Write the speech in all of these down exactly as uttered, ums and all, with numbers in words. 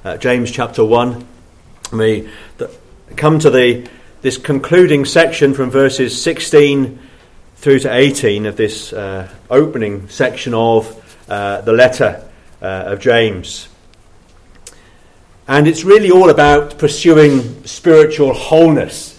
uh, James chapter one. We come to the this concluding section from verses sixteen through to eighteen of this uh, opening section of uh, the letter uh, of James. And it's really all about pursuing spiritual wholeness,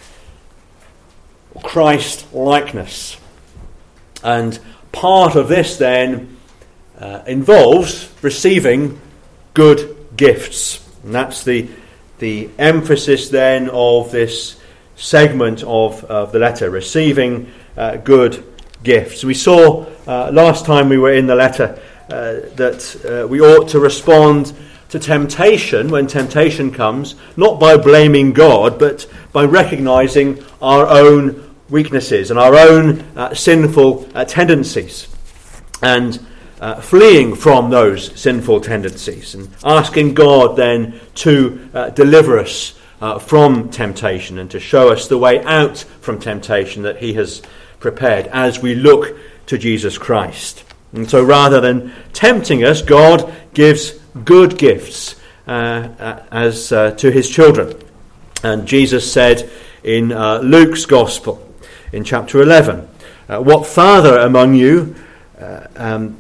Christ-likeness. And part of this then uh, involves receiving good gifts. And that's the the emphasis then of this segment of, of the letter, receiving uh, good gifts. We saw uh, last time we were in the letter uh, that uh, we ought to respond to temptation when temptation comes, not by blaming God, but by recognizing our own weaknesses and our own uh, sinful uh, tendencies, and uh, fleeing from those sinful tendencies, and asking God then to uh, deliver us uh, from temptation and to show us the way out from temptation that he has prepared as we look to Jesus Christ. And so rather than tempting us, God gives good gifts uh, as uh, to his children. And Jesus said in uh, Luke's Gospel, in chapter eleven, uh, what father among you, uh, um,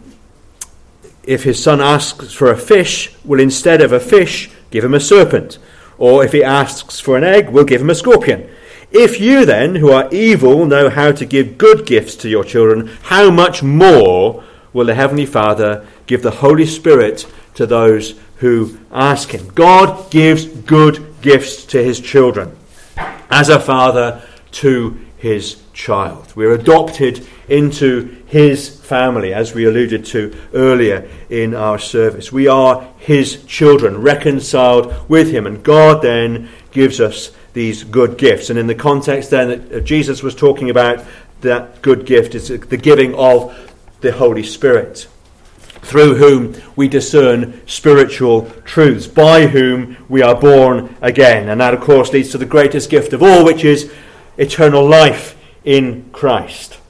if his son asks for a fish, will instead of a fish give him a serpent? Or if he asks for an egg, will give him a scorpion? If you then, who are evil, know how to give good gifts to your children, how much more will the Heavenly Father give the Holy Spirit to those who ask him? God gives good gifts to his children, as a father to his child. We're adopted into his family, as we alluded to earlier in our service. We are his children, reconciled with him, and God then gives us these good gifts. And in the context then that Jesus was talking about, that good gift is the giving of the Holy Spirit, through whom we discern spiritual truths, by whom we are born again. And that, of course, leads to the greatest gift of all, which is eternal life in Christ.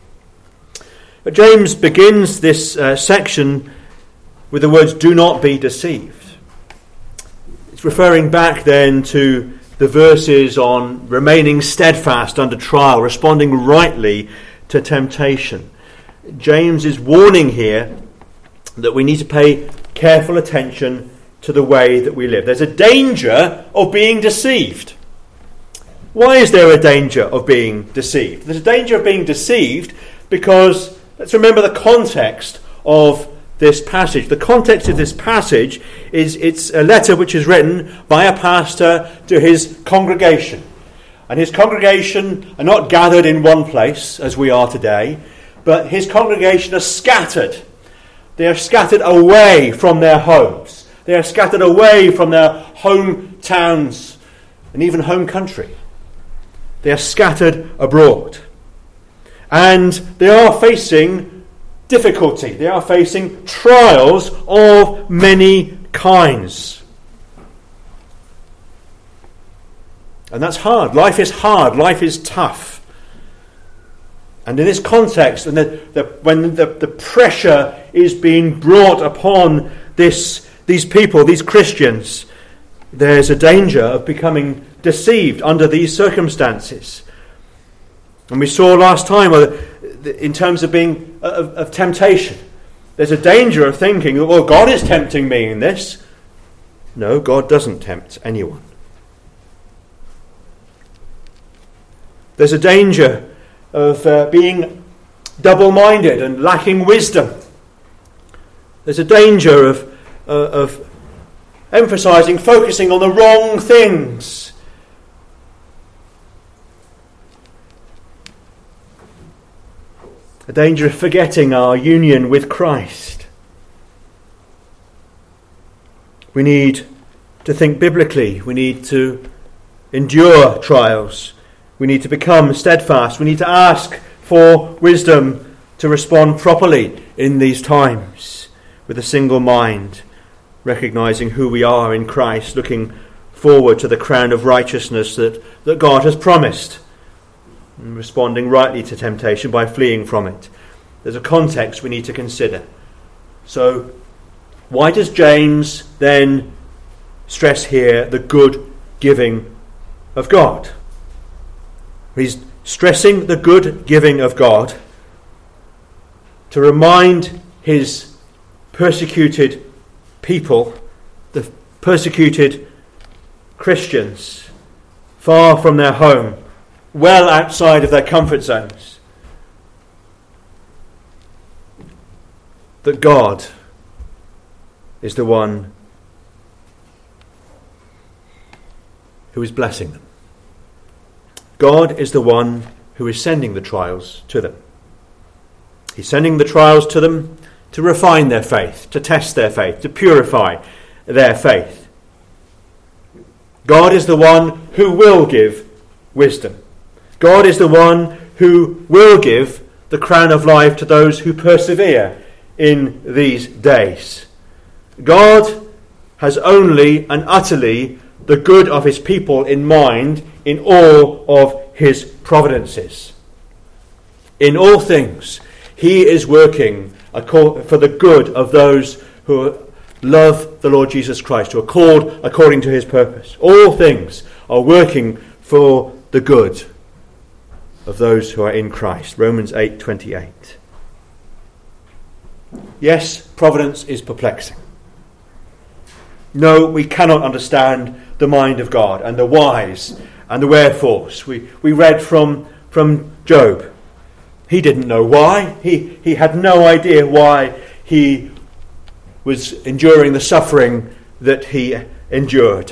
But James begins this uh, section with the words, do not be deceived. It's referring back then to the verses on remaining steadfast under trial, responding rightly to temptation. James is warning here that we need to pay careful attention to the way that we live. There's a danger of being deceived. Why is there a danger of being deceived? There's a danger of being deceived because, let's remember the context of this passage. The context of this passage is it's a letter which is written by a pastor to his congregation. And his congregation are not gathered in one place as we are today, but his congregation are scattered. They are scattered away from their homes. They are scattered away from their hometowns and even home country. They are scattered abroad. And they are facing difficulty. They are facing trials of many kinds. And that's hard. Life is hard. Life is tough. And in this context, and the, the, when the, the pressure is being brought upon this, these people, these Christians, there's a danger of becoming deceived under these circumstances. And we saw last time, in terms of being of, of temptation, there's a danger of thinking, well, God is tempting me in this. No, God doesn't tempt anyone. There's a danger of uh, being double-minded and lacking wisdom. There's a danger of, uh, of emphasizing, focusing on the wrong things. A danger of forgetting our union with Christ. We need to think biblically. We need to endure trials. We need to become steadfast. We need to ask for wisdom to respond properly in these times with a single mind, recognizing who we are in Christ, looking forward to the crown of righteousness that, that God has promised, and responding rightly to temptation by fleeing from it. There's a context we need to consider. So, why does James then stress here the good giving of God. He's stressing the good giving of God to remind his persecuted people, the persecuted Christians, far from their home, well outside of their comfort zones, that God is the one who is blessing them. God is the one who is sending the trials to them. He's sending the trials to them to refine their faith, to test their faith, to purify their faith. God is the one who will give wisdom. God is the one who will give the crown of life to those who persevere in these days. God has only and utterly the good of his people in mind in all of his providences. In all things, he is working for the good of those who love the Lord Jesus Christ, who are called according to his purpose. All things are working for the good of those who are in Christ. Romans eight twenty-eight. Yes, providence is perplexing. No, we cannot understand the mind of God and the whys and the wherefores. We we read from, from Job. He didn't know why. He, he had no idea why he was enduring the suffering that he endured.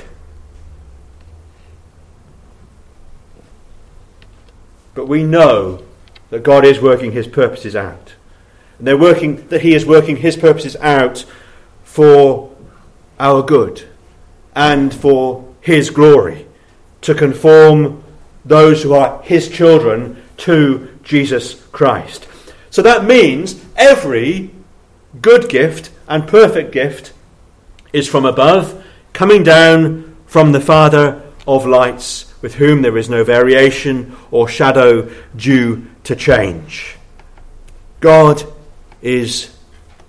But we know that God is working his purposes out. And they're working that he is working his purposes out for our good and for his glory, to conform those who are his children to Jesus Christ. So that means every good gift and perfect gift is from above, coming down from the Father of lights, with whom there is no variation or shadow due to change. God is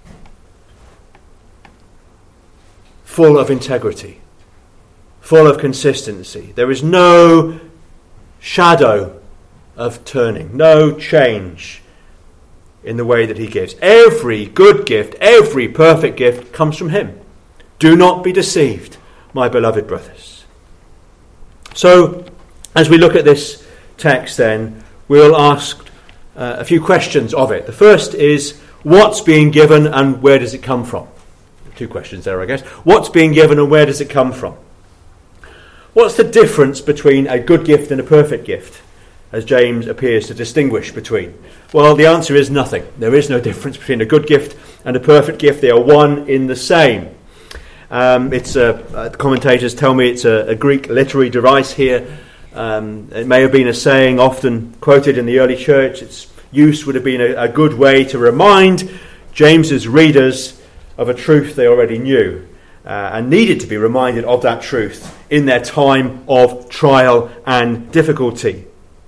full of integrity, full of consistency. There is no shadow of turning, no change in the way that he gives. Every good gift, every perfect gift comes from him. Do not be deceived, my beloved brothers. So, as we look at this text then, we'll ask uh, a few questions of it. The first is, what's being given and where does it come from? Two questions there, I guess. What's being given and where does it come from? What's the difference between a good gift and a perfect gift, as James appears to distinguish between? Well, the answer is nothing. There is no difference between a good gift and a perfect gift. They are one in the same. Um, it's a, uh, commentators tell me it's a, a Greek literary device here. Um, it may have been a saying often quoted in the early church. Its use would have been a, a good way to remind James's readers of a truth they already knew uh, and needed to be reminded of that truth in their time of trial and difficulty.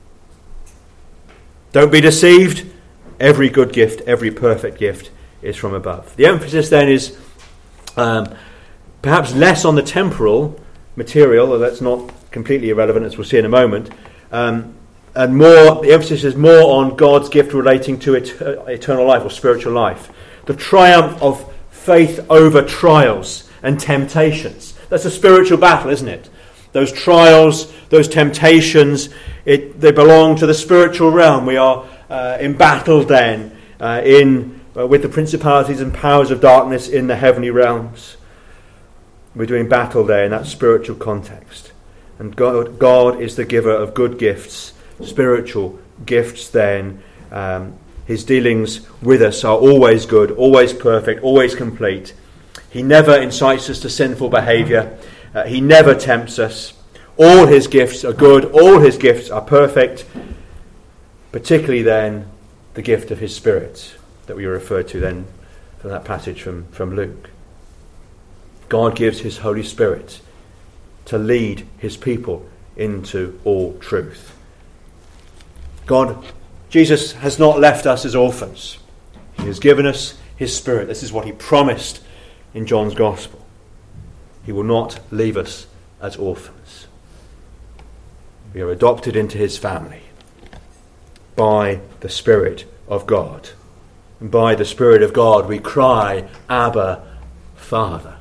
Don't be deceived. Every good gift, every perfect gift is from above. The emphasis then is um, perhaps less on the temporal material, though that's not completely irrelevant, as we'll see in a moment, um, and more. The emphasis is more on God's gift relating to it, uh, eternal life or spiritual life. The triumph of faith over trials and temptations. That's a spiritual battle, isn't it? Those trials, those temptations, it, they belong to the spiritual realm. We are uh, in battle then uh, in uh, with the principalities and powers of darkness in the heavenly realms. We're doing battle there in that spiritual context. And God, God is the giver of good gifts, spiritual gifts then. Um, his dealings with us are always good, always perfect, always complete. He never incites us to sinful behaviour. Uh, he never tempts us. All his gifts are good. All his gifts are perfect. Particularly then, the gift of his Spirit that we referred to then from that passage from, from Luke. God gives his Holy Spirit to lead his people into all truth. God, Jesus has not left us as orphans. He has given us his Spirit. This is what he promised in John's Gospel. He will not leave us as orphans. We are adopted into his family by the Spirit of God. And by the Spirit of God we cry, Abba, Father.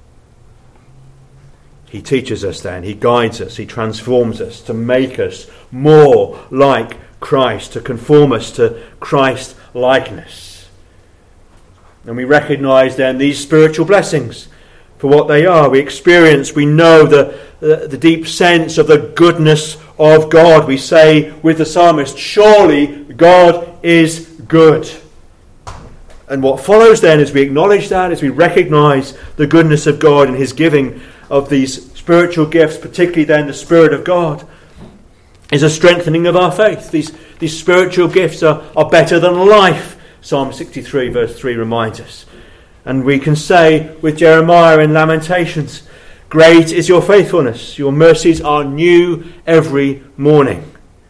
He teaches us then, he guides us, he transforms us to make us more like Christ, to conform us to Christ likeness. And we recognise then these spiritual blessings for what they are. We experience, we know the, the, the deep sense of the goodness of God. We say with the psalmist, surely God is good. And what follows then as we acknowledge that, as we recognise the goodness of God and his giving of these spiritual gifts, particularly then the Spirit of God, is a strengthening of our faith. These, these spiritual gifts are, are better than life, Psalm sixty-three verse three reminds us. And we can say with Jeremiah in Lamentations, great is your faithfulness, your mercies are new every morning.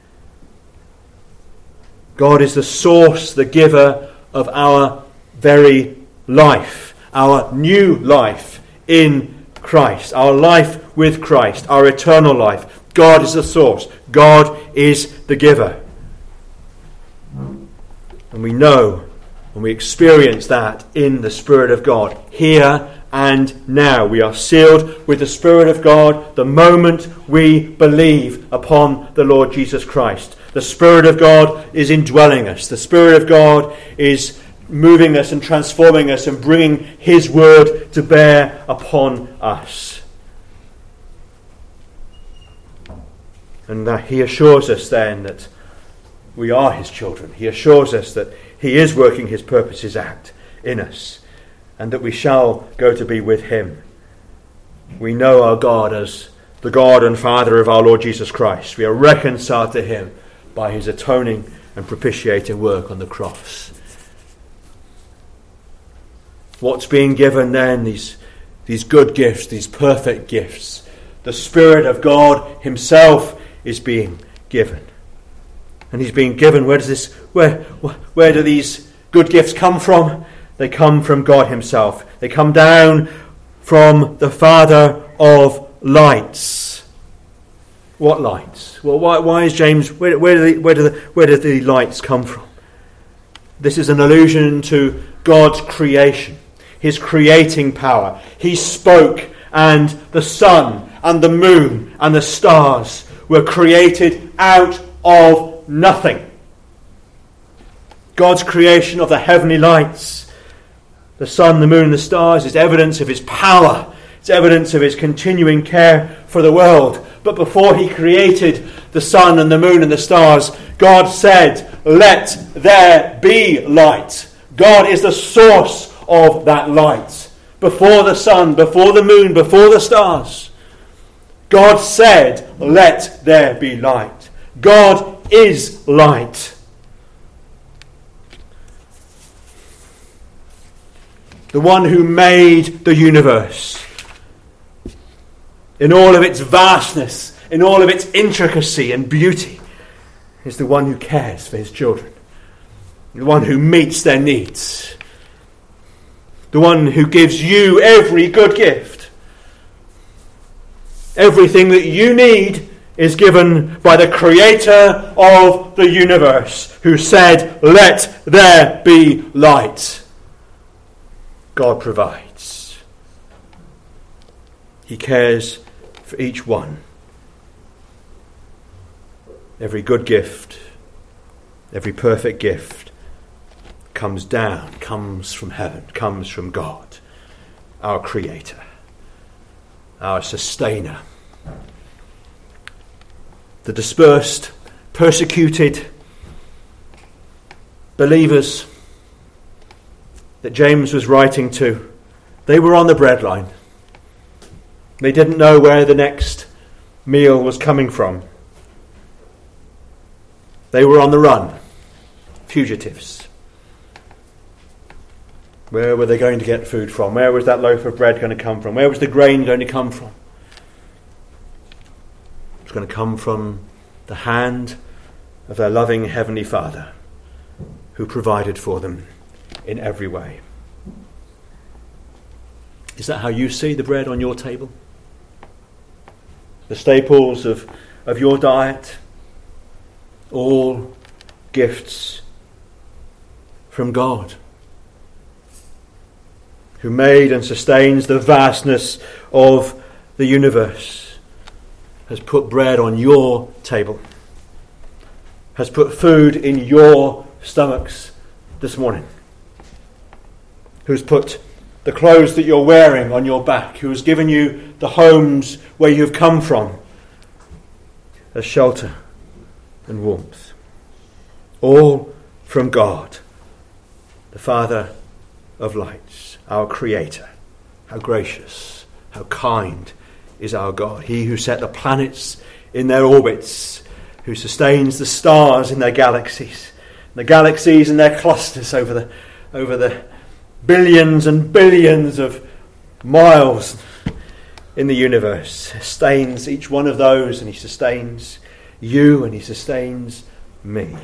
God is the source, the giver of our very life, our new life in Christ, our life with Christ, our eternal life. God is the source. God is the giver. And we know and we experience that in the Spirit of God. Here and now we are sealed with the Spirit of God the moment we believe upon the Lord Jesus Christ. The Spirit of God is indwelling us. The Spirit of God is moving us and transforming us and bringing his word to bear upon us. And that he assures us then that we are his children. He assures us that he is working his purposes out in us and that we shall go to be with him. We know our God as the God and Father of our Lord Jesus Christ. We are reconciled to him by his atoning and propitiating work on the cross. What's being given then? These, these good gifts, these perfect gifts. The Spirit of God himself is being given. And he's being given, where does this, where, where do these good gifts come from? They come from God himself. They come down from the Father of lights. What lights? Well, why, why is James, where, where, do the, where, do the, where do the lights come from? This is an allusion to God's creation, his creating power. He spoke and the sun and the moon and the stars were created out of nothing. God's creation of the heavenly lights, the sun, the moon and the stars, is evidence of his power. It's evidence of his continuing care for the world. But before he created the sun and the moon and the stars, God said, let there be light. God is the source of that light. Before the sun, before the moon, before the stars, God said, let there be light. God is light. The one who made the universe in all of its vastness, in all of its intricacy and beauty, is the one who cares for his children. The one who meets their needs. The one who gives you every good gift. Everything that you need is given by the Creator of the universe, who said, let there be light. God provides. He cares for each one. Every good gift, every perfect gift comes down, comes from heaven, comes from God, our Creator, our Sustainer. The dispersed, persecuted believers that James was writing to, they were on the breadline. They didn't know where the next meal was coming from. They were on the run, fugitives. Where were they going to get food from? Where was that loaf of bread going to come from? Where was the grain going to come from? It was going to come from the hand of their loving Heavenly Father, who provided for them in every way. Is that how you see the bread on your table? The staples of, of your diet? All gifts from God, who made and sustains the vastness of the universe, has put bread on your table, has put food in your stomachs this morning, who's put the clothes that you're wearing on your back, who has given you the homes where you've come from as shelter and warmth. All from God, the Father of lights, our Creator. How gracious, how kind is our God. He who set the planets in their orbits, who sustains the stars in their galaxies, the galaxies in their clusters over the over the billions and billions of miles in the universe, sustains each one of those, and he sustains you and he sustains me.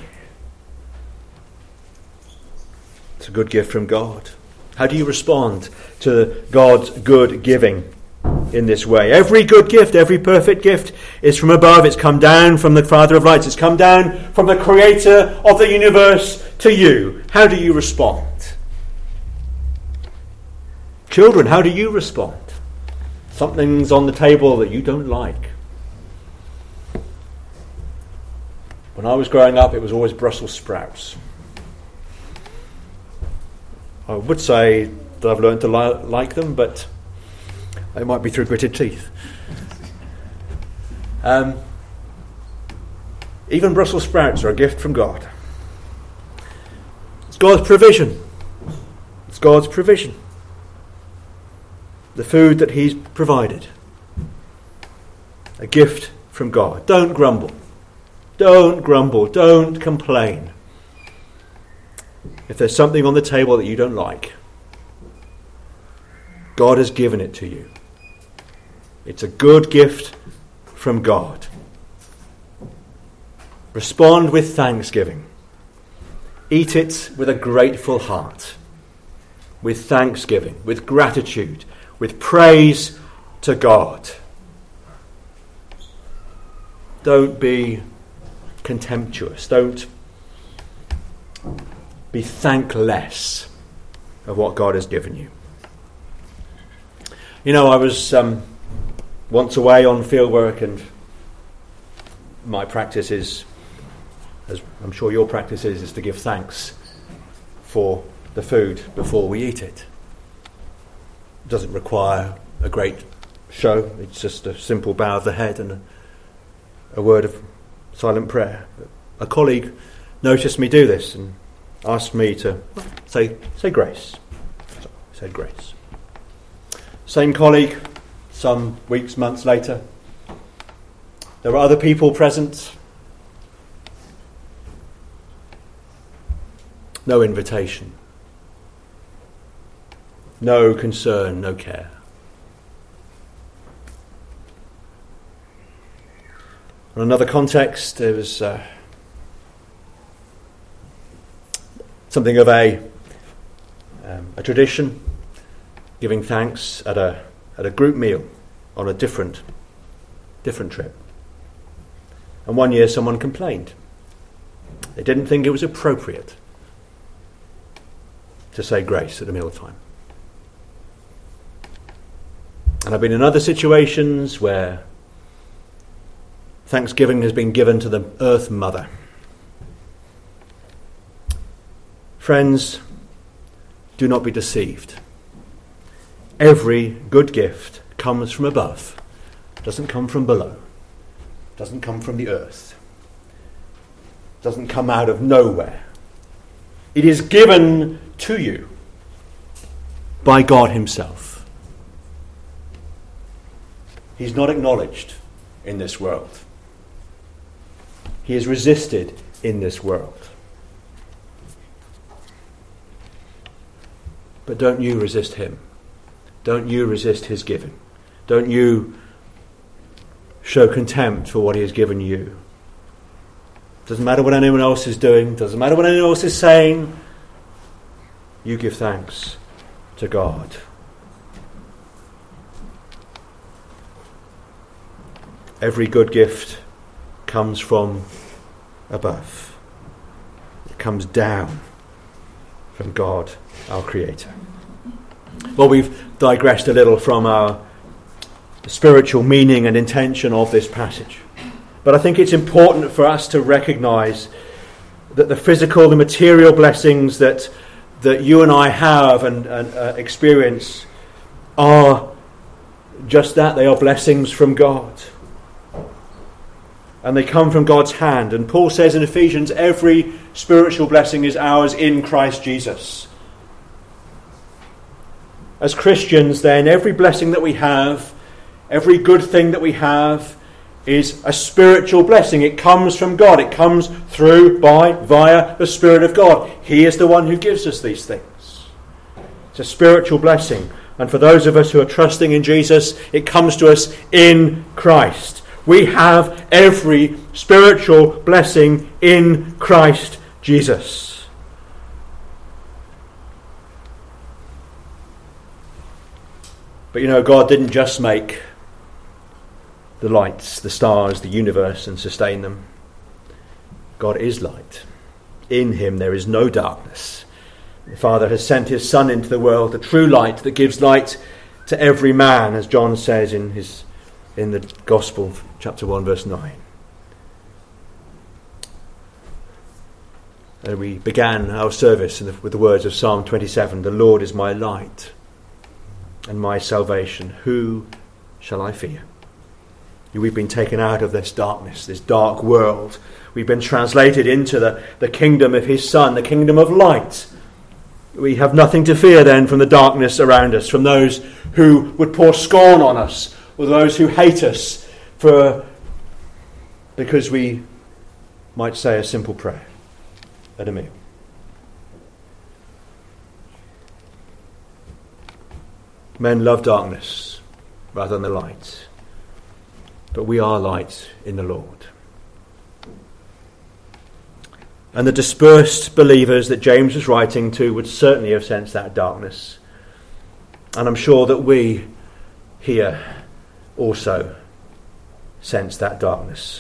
It's a good gift from God. How do you respond to God's good giving in this way? Every good gift, every perfect gift is from above. It's come down from the Father of lights. It's come down from the Creator of the universe to you. How do you respond? Children, how do you respond? Something's on the table that you don't like. When I was growing up, it was always Brussels sprouts. I would say that I've learned to li- like them, but it might be through gritted teeth. Um, even Brussels sprouts are a gift from God. It's God's provision. It's God's provision. The food that he's provided. A gift from God. Don't grumble. Don't grumble. Don't complain. If there's something on the table that you don't like, God has given it to you. It's a good gift from God. Respond with thanksgiving. Eat it with a grateful heart, with thanksgiving, with gratitude, with praise to God. Don't be contemptuous. Don't be thankless of what God has given you. You know, I was um, once away on field work, and my practice is, as I'm sure your practice is, is to give thanks for the food before we eat it. It doesn't require a great show. It's just a simple bow of the head and a, a word of silent prayer. A colleague noticed me do this and asked me to say say grace. So I said grace. Same colleague, some weeks, months later, there were other people present. No invitation. No concern, no care. In another context, there was uh, something of a um, a tradition, giving thanks at a at a group meal on a different different trip. And one year, someone complained. They didn't think it was appropriate to say grace at a mealtime. And I've been in other situations where thanksgiving has been given to the Earth Mother. Friends, do not be deceived. Every good gift comes from above. It doesn't come from below. It doesn't come from the earth. It doesn't come out of nowhere. It is given to you by God himself. He's not acknowledged in this world. He is resisted in this world. But don't you resist him. Don't you resist his giving. Don't you show contempt for what he has given you. Doesn't matter what anyone else is doing. Doesn't matter what anyone else is saying. You give thanks to God. every good gift comes from above. It comes down from God, our Creator. Well, we've digressed a little from our spiritual meaning and intention of this passage. But I think it's important for us to recognise that the physical, the material blessings that that you and I have and, and uh, experience are just that. They are blessings from God. And they come from God's hand. And Paul says in Ephesians, every spiritual blessing is ours in Christ Jesus. As Christians, then, every blessing that we have, every good thing that we have, is a spiritual blessing. It comes from God. It comes through, by, via the Spirit of God. He is the one who gives us these things. It's a spiritual blessing. And for those of us who are trusting in Jesus, it comes to us in Christ. We have every spiritual blessing in Christ Jesus. But you know, God didn't just make the lights, the stars, the universe, and sustain them. God is light. In him there is no darkness. The Father has sent his Son into the world, the true light that gives light to every man, as John says in his in the Gospel, chapter one, verse nine. And we began our service with the words of Psalm twenty-seven, "The Lord is my light and my salvation. Who shall I fear?" We've been taken out of this darkness, this dark world. We've been translated into the, the kingdom of his Son, the kingdom of light. We have nothing to fear then from the darkness around us, from those who would pour scorn on us, or those who hate us for because we might say a simple prayer at a meal. Men love darkness rather than the light. But we are light in the Lord. And the dispersed believers that James was writing to would certainly have sensed that darkness. And I'm sure that we here also sense that darkness.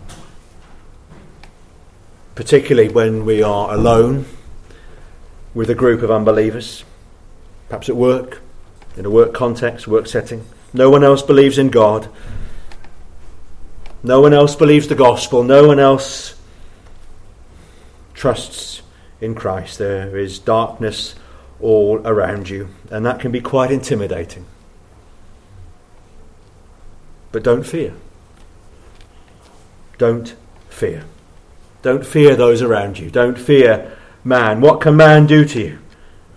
Particularly when we are alone with a group of unbelievers, perhaps at work, in a work context, work setting. No one else believes in God. No one else believes the gospel. No one else trusts in Christ. There is darkness all around you, and that can be quite intimidating. But don't fear. Don't fear. Don't fear those around you. Don't fear man. What can man do to you?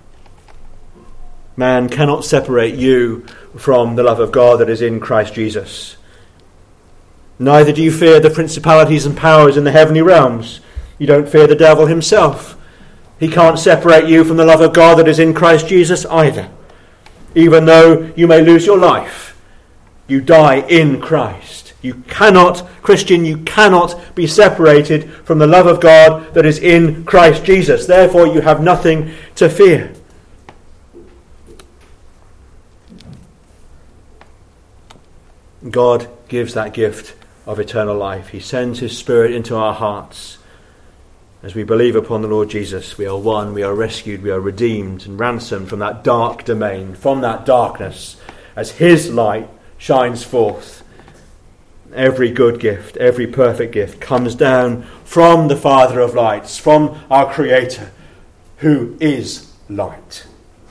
Man cannot separate you from the love of God that is in Christ Jesus. Neither do you fear the principalities and powers in the heavenly realms. You don't fear the devil himself. He can't separate you from the love of God that is in Christ Jesus either. Even though you may lose your life, you die in Christ. You cannot, Christian, you cannot be separated from the love of God that is in Christ Jesus. Therefore, you have nothing to fear. God gives that gift of eternal life. He sends his Spirit into our hearts. As we believe upon the Lord Jesus, we are won, we are rescued, we are redeemed and ransomed from that dark domain, from that darkness, as his light shines forth. Every good gift, every perfect gift comes down from the Father of lights, from our Creator, who is light.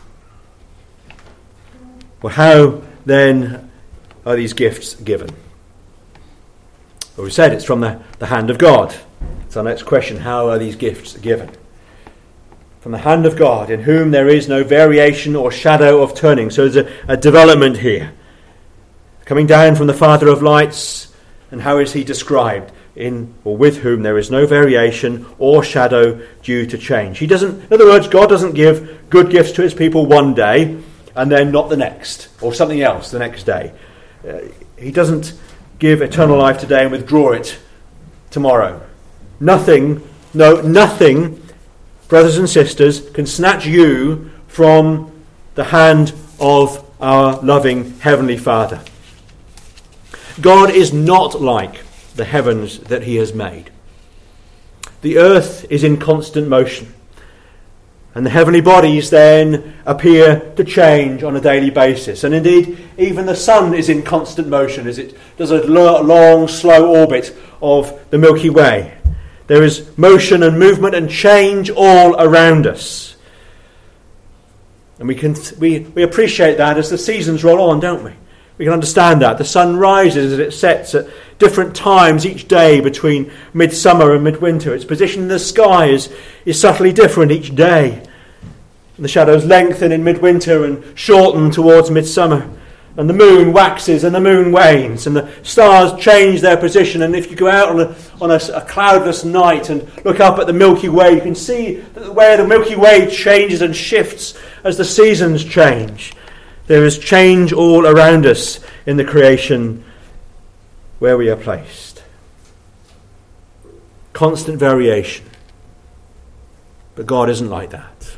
Well, how then are these gifts given? Well, we said it's from the, the hand of God. It's our next question. How are these gifts given? From the hand of God, in whom there is no variation or shadow of turning. So there's a, a development here. Coming down from the Father of lights, and how is he described? In or with whom there is no variation or shadow due to change. He doesn't, in other words, God doesn't give good gifts to his people one day and then not the next, or something else the next day. Uh, he doesn't give eternal life today and withdraw it tomorrow. Nothing, no, nothing, brothers and sisters, can snatch you from the hand of our loving Heavenly Father. God is not like the heavens that he has made. The earth is in constant motion, and the heavenly bodies then appear to change on a daily basis. And indeed, even the sun is in constant motion as it does a long, slow orbit of the Milky Way. There is motion and movement and change all around us. And we can we, we appreciate that as the seasons roll on, don't we? We can understand that. The sun rises as it sets at different times each day between midsummer and midwinter. Its position in the sky is, is subtly different each day. And the shadows lengthen in midwinter and shorten towards midsummer. And the moon waxes and the moon wanes. And the stars change their position. And if you go out on a, on a, a cloudless night and look up at the Milky Way, you can see that where the Milky Way changes and shifts as the seasons change. There is change all around us in the creation where we are placed. Constant variation. But God isn't like that.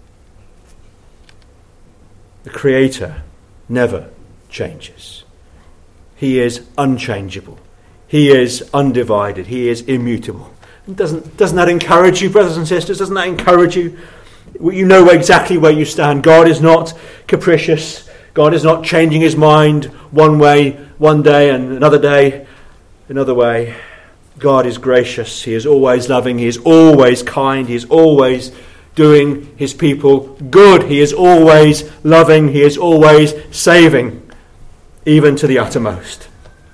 The Creator never changes. He is unchangeable. He is undivided. He is immutable. Doesn't, doesn't that encourage you, brothers and sisters? Doesn't that encourage you? You know exactly where you stand. God is not capricious. God is not changing his mind one way, one day, and another day, another way. God is gracious. He is always loving. He is always kind. He is always doing his people good. He is always loving. He is always saving, even to the uttermost.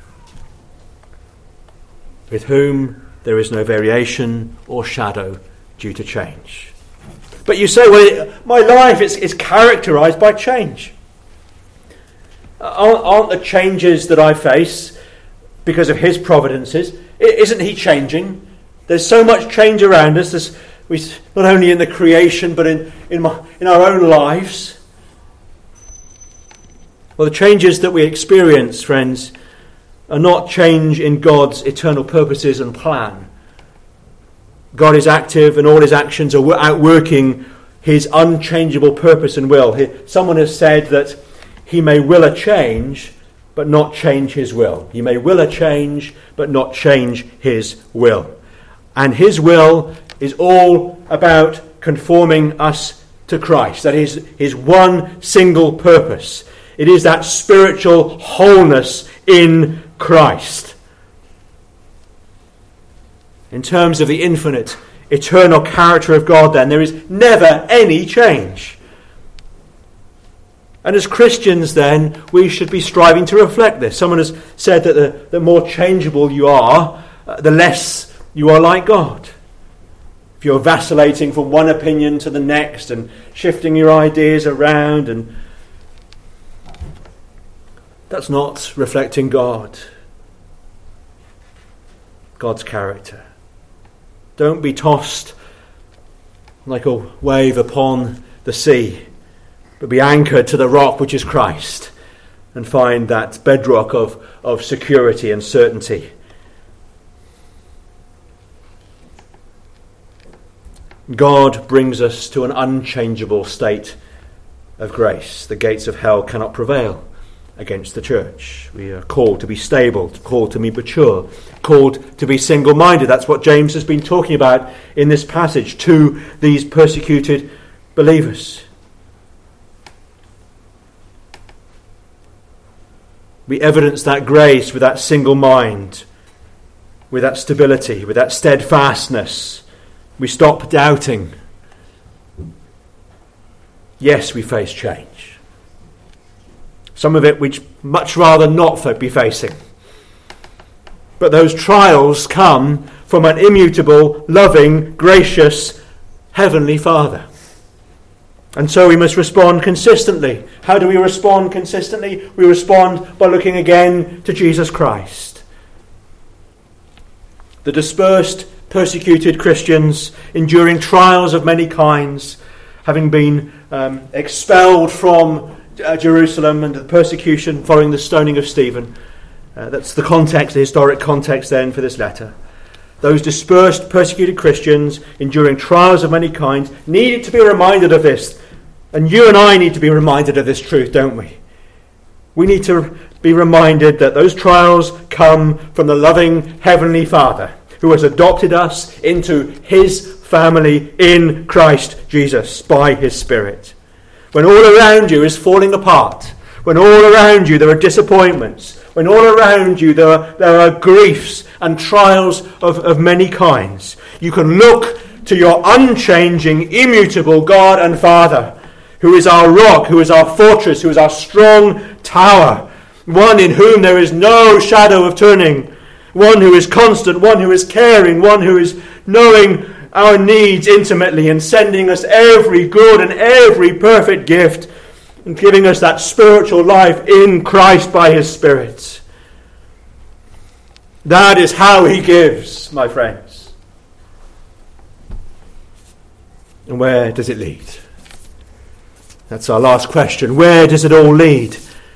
With whom there is no variation or shadow due to change. But you say, well, my life is, is characterized by change. Aren't, aren't the changes that I face because of his providences? Isn't he changing? There's so much change around us, There's, we, not only in the creation, but in, in, my, in our own lives. Well, the changes that we experience, friends, are not change in God's eternal purposes and plan. God is active and all his actions are outworking his unchangeable purpose and will. Someone has said that he may will a change, but not change his will. He may will a change, but not change his will. And his will is all about conforming us to Christ. That is his one single purpose. It is that spiritual wholeness in Christ. In terms of the infinite, eternal character of God, then, there is never any change. And as Christians, then, we should be striving to reflect this. Someone has said that the, the more changeable you are, uh, the less you are like God. If you're vacillating from one opinion to the next and shifting your ideas around, and that's not reflecting God, God's character. Don't be tossed like a wave upon the sea, but be anchored to the rock which is Christ and find that bedrock of, of security and certainty. God brings us to an unchangeable state of grace. The gates of hell cannot prevail against the church. We are called to be stable, called to be mature, called to be single-minded. That's what James has been talking about in this passage to these persecuted believers. We evidence that grace with that single mind, with that stability, with that steadfastness. We stop doubting. Yes, we face change. Some of it we'd much rather not be facing. But those trials come from an immutable, loving, gracious, heavenly Father. And so we must respond consistently. How do we respond consistently? We respond by looking again to Jesus Christ. The dispersed, persecuted Christians, enduring trials of many kinds, having been um, expelled from uh, Jerusalem and the persecution following the stoning of Stephen. Uh, that's the context, the historic context then for this letter. Those dispersed, persecuted Christians, enduring trials of many kinds, needed to be reminded of this. And you and I need to be reminded of this truth, don't we? We need to be reminded that those trials come from the loving Heavenly Father who has adopted us into his family in Christ Jesus by his Spirit. When all around you is falling apart, when all around you there are disappointments, when all around you there are, there are griefs and trials of, of many kinds, you can look to your unchanging, immutable God and Father, who is our rock, who is our fortress, who is our strong tower, one in whom there is no shadow of turning, one who is constant, one who is caring, one who is knowing our needs intimately and sending us every good and every perfect gift and giving us that spiritual life in Christ by his Spirit. That is how he gives, my friends. And where does it lead? That's our last question. Where does it all lead?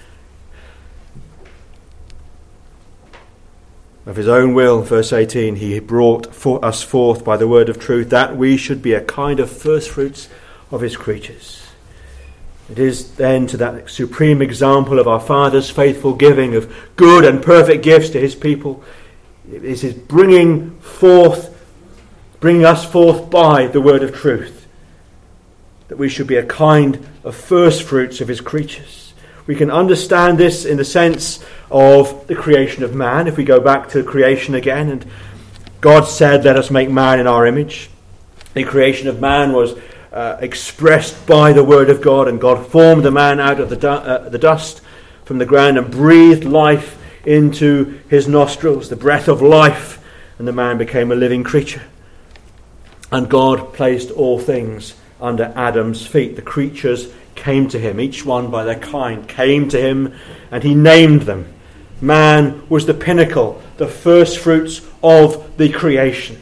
Of his own will, verse eighteen, he brought for us forth by the word of truth, that we should be a kind of first fruits of his creatures. It is then to that supreme example of our Father's faithful giving of good and perfect gifts to his people. It is his bringing forth, bringing us forth by the word of truth, that we should be a kind of first fruits of his creatures. We can understand this in the sense of the creation of man. If we go back to creation again, and God said, let us make man in our image. The creation of man was uh, expressed by the word of God, and God formed the man out of the, du- uh, the dust from the ground and breathed life into his nostrils, the breath of life, and the man became a living creature. And God placed all things under Adam's feet. The creatures came to him, each one by their kind came to him, and he named them. Man was the pinnacle, the first fruits of the creation.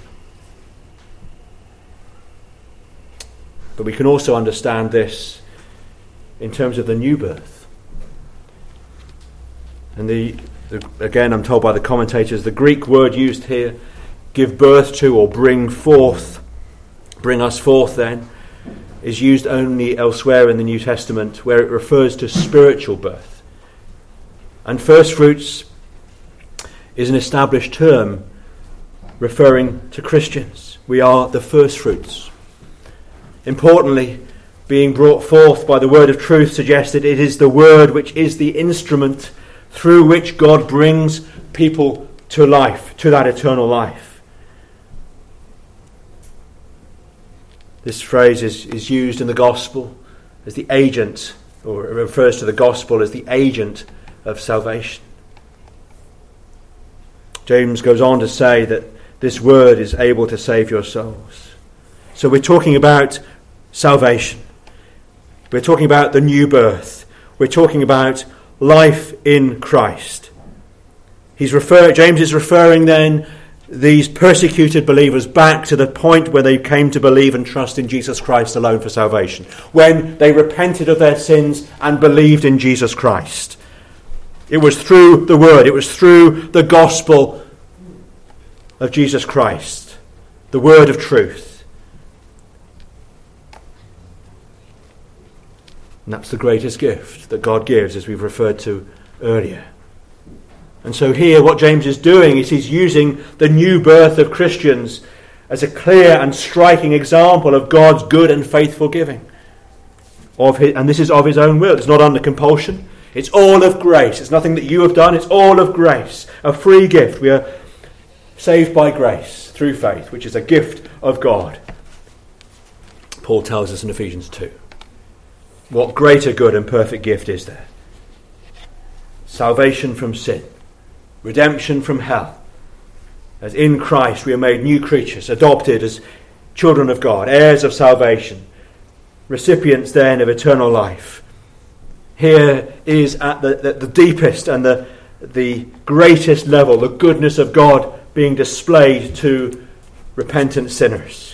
But we can also understand this in terms of the new birth. And the, the again, I'm told by the commentators, the Greek word used here, give birth to or bring forth, bring us forth then, is used only elsewhere in the New Testament where it refers to spiritual birth. And first fruits is an established term referring to Christians. We are the first fruits. Importantly, being brought forth by the word of truth suggests that it is the word which is the instrument through which God brings people to life, to that eternal life. This phrase is, is used in the gospel as the agent, or it refers to the gospel as the agent of salvation. James goes on to say that this word is able to save your souls. So we're talking about salvation. We're talking about the new birth. We're talking about life in Christ. He's refer- James is referring then these persecuted believers back to the point where they came to believe and trust in Jesus Christ alone for salvation, when they repented of their sins and believed in Jesus Christ. It was through the word, it was through the gospel of Jesus Christ, the word of truth. And that's the greatest gift that God gives, as we've referred to earlier. And so here what James is doing is he's using the new birth of Christians as a clear and striking example of God's good and faithful giving. Of his, and this is of his own will. It's not under compulsion. It's all of grace. It's nothing that you have done. It's all of grace. A free gift. We are saved by grace through faith, which is a gift of God. Paul tells us in Ephesians two. What greater good and perfect gift is there? Salvation from sin. Redemption from hell. As in Christ we are made new creatures, adopted as children of God, heirs of salvation, recipients then of eternal life. Here is at the, the, the deepest and the, the greatest level the goodness of God being displayed to repentant sinners.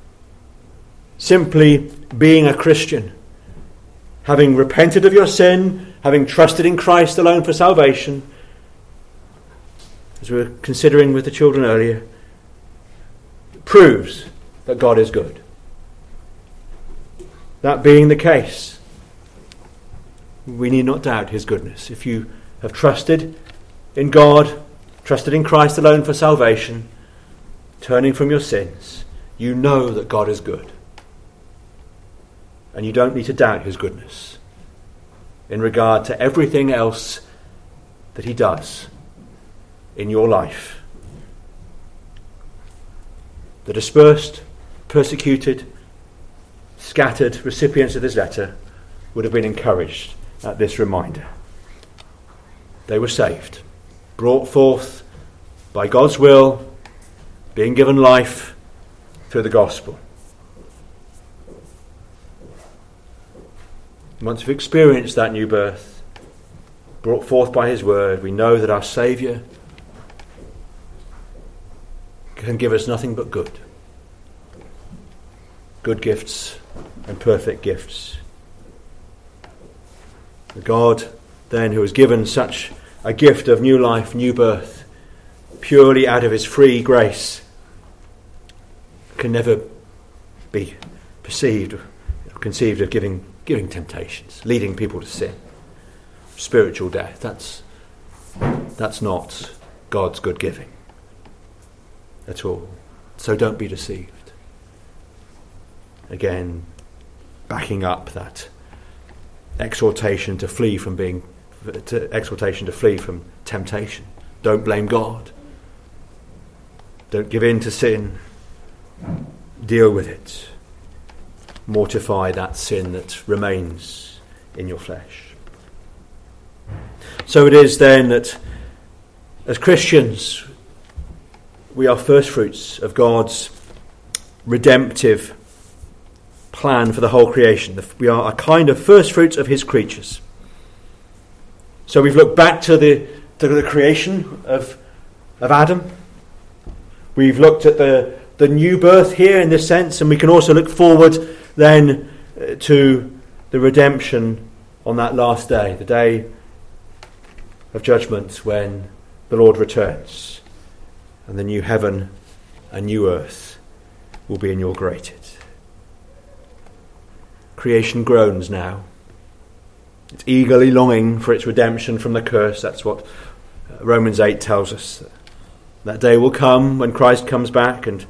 Simply being a Christian, having repented of your sin, having trusted in Christ alone for salvation, as we were considering with the children earlier, proves that God is good. That being the case, we need not doubt his goodness. If you have trusted in God, trusted in Christ alone for salvation, turning from your sins, you know that God is good. And you don't need to doubt his goodness in regard to everything else that he does in your life. The dispersed, persecuted, scattered recipients of this letter would have been encouraged at this reminder. They were saved, brought forth by God's will, being given life through the gospel. Once we've experienced that new birth, brought forth by his word, we know that our Saviour can give us nothing but good. Good gifts and perfect gifts. The God, then, who has given such a gift of new life, new birth, purely out of his free grace, can never be perceived, conceived of giving giving temptations, leading people to sin, spiritual death. That's that's not God's good giving at all. So don't be deceived. Again, backing up that exhortation to flee from being, to exhortation to flee from temptation. Don't blame God. Don't give in to sin. Deal with it. Mortify that sin that remains in your flesh. So it is then that as Christians we are first fruits of God's redemptive plan for the whole creation. We are a kind of first fruits of his creatures. So we've looked back to the to the creation of of Adam. We've looked at the the new birth here in this sense, and we can also look forward then uh, to the redemption on that last day, the day of judgment when the Lord returns and the new heaven and new earth will be inaugurated. Creation groans now. It's eagerly longing for its redemption from the curse. That's what Romans eight tells us. That day will come when Christ comes back, and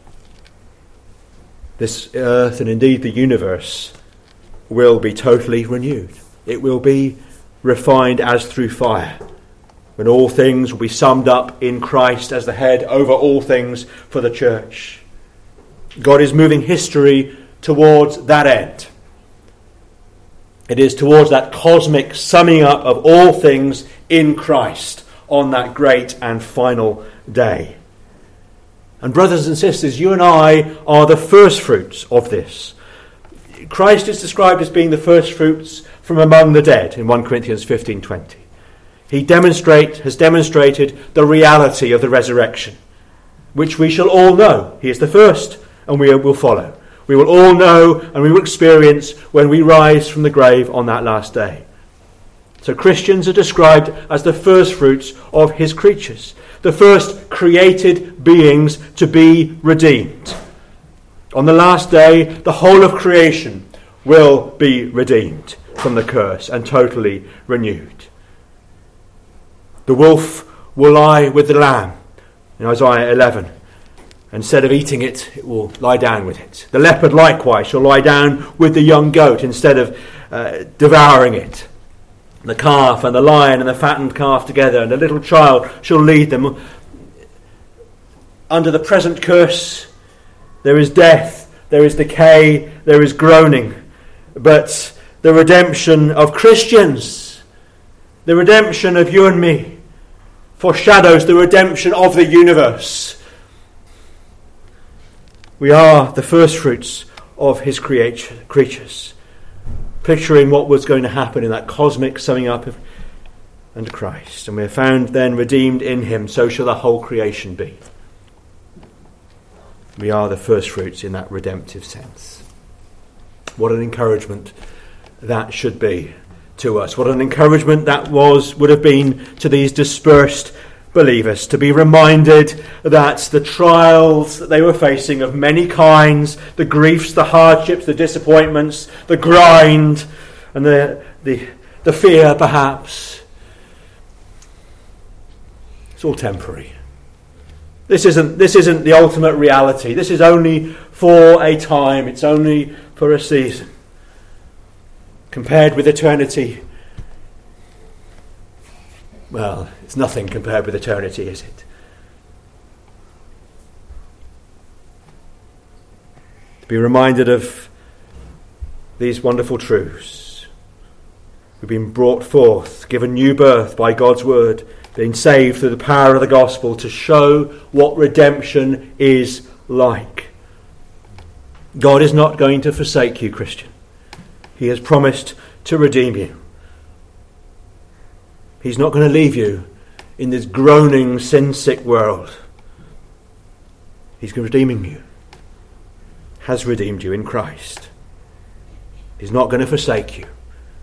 this earth and indeed the universe will be totally renewed. It will be refined as through fire, when all things will be summed up in Christ as the head over all things for the church. God is moving history towards that end. It is towards that cosmic summing up of all things in Christ on that great and final day. And brothers and sisters, you and I are the first fruits of this. Christ is described as being the first fruits from among the dead in First Corinthians fifteen twenty. He demonstrate, has demonstrated the reality of the resurrection, which we shall all know. He is the first, and we will follow. We will all know and we will experience when we rise from the grave on that last day. So Christians are described as the first fruits of his creatures, the first created beings to be redeemed. On the last day, the whole of creation will be redeemed from the curse and totally renewed. The wolf will lie with the lamb in Isaiah eleven. Instead of eating it, it will lie down with it. The leopard likewise shall lie down with the young goat instead of uh, devouring it. The calf and the lion and the fattened calf together, and the little child shall lead them. Under the present curse, there is death, there is decay, there is groaning. But the redemption of Christians, the redemption of you and me, foreshadows the redemption of the universe. We are the first fruits of his creatures, picturing what was going to happen in that cosmic summing up of and Christ. And we are found then redeemed in him, so shall the whole creation be. We are the first fruits in that redemptive sense. What an encouragement that should be to us. What an encouragement that was, would have been to these dispersed believers, to be reminded that the trials that they were facing of many kinds, the griefs, the hardships, the disappointments, the grind, and the the, the fear perhaps, It's all temporary. This isn't, this isn't the ultimate reality. This is only for a time. It's only for a season. Compared with eternity, well, it's nothing compared with eternity, is it? To be reminded of these wonderful truths. We've been brought forth, given new birth by God's word, being saved through the power of the gospel to show what redemption is like. God is not going to forsake you, Christian. He has promised to redeem you. He's not going to leave you in this groaning, sin-sick world. He's redeeming you. Has redeemed you in Christ. He's not going to forsake you.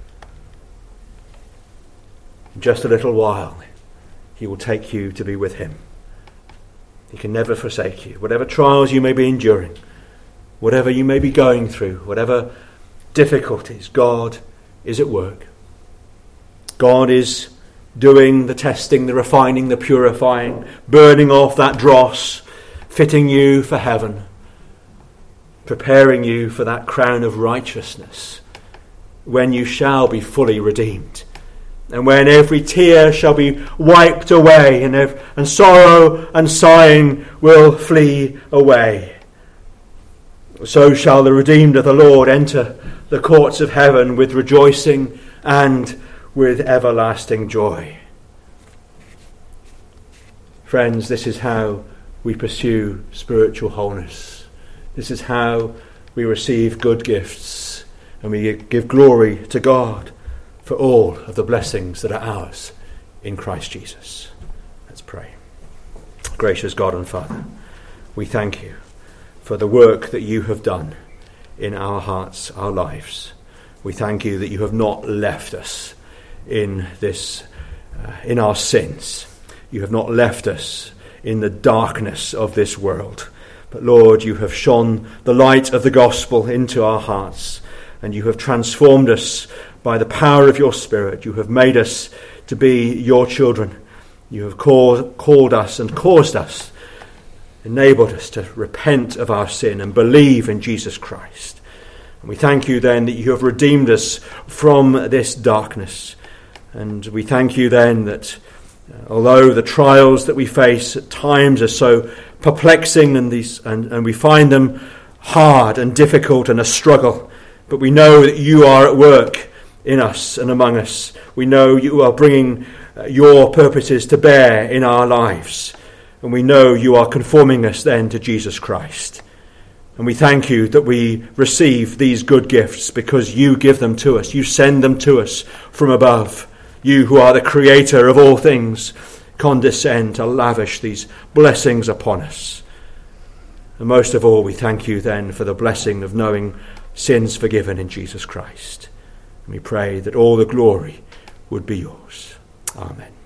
In just a little while, he will take you to be with him. He can never forsake you. Whatever trials you may be enduring, whatever you may be going through, whatever difficulties, God is at work. God is doing the testing, the refining, the purifying, burning off that dross, fitting you for heaven, preparing you for that crown of righteousness when you shall be fully redeemed, and when every tear shall be wiped away, and, ev- and sorrow and sighing will flee away. So shall the redeemed of the Lord enter the courts of heaven with rejoicing and with everlasting joy. Friends, this is how we pursue spiritual wholeness. This is how we receive good gifts, and we give glory to God for all of the blessings that are ours in Christ Jesus. Let's pray. Gracious God and Father, we thank you for the work that you have done in our hearts, our lives. We thank you that you have not left us in this, uh, in our sins. You have not left us in the darkness of this world. But Lord, you have shone the light of the gospel into our hearts, and you have transformed us by the power of your Spirit. You have made us to be your children. You have called, called us and caused us, enabled us to repent of our sin and believe in Jesus Christ. And we thank you then that you have redeemed us from this darkness. And we thank you then that uh, although the trials that we face at times are so perplexing and these and, and we find them hard and difficult and a struggle, but we know that you are at work in us and among us. We know you are bringing uh, your purposes to bear in our lives. And we know you are conforming us then to Jesus Christ. And we thank you that we receive these good gifts because you give them to us. You send them to us from above. You who are the creator of all things condescend to lavish these blessings upon us. And most of all, we thank you then for the blessing of knowing sins forgiven in Jesus Christ. And we pray that all the glory would be yours. Amen.